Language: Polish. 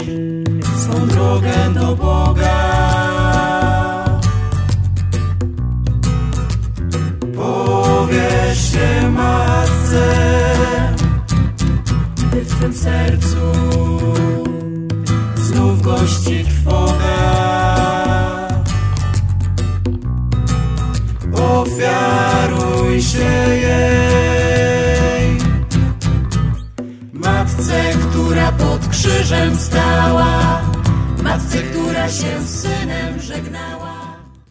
swą drogę do Boga. Powierz się matce, by w twym sercu znów gości trwoga. Ofiaruj się jej, matce, która pod krzyżem stała, matce, która się z synem żegnała.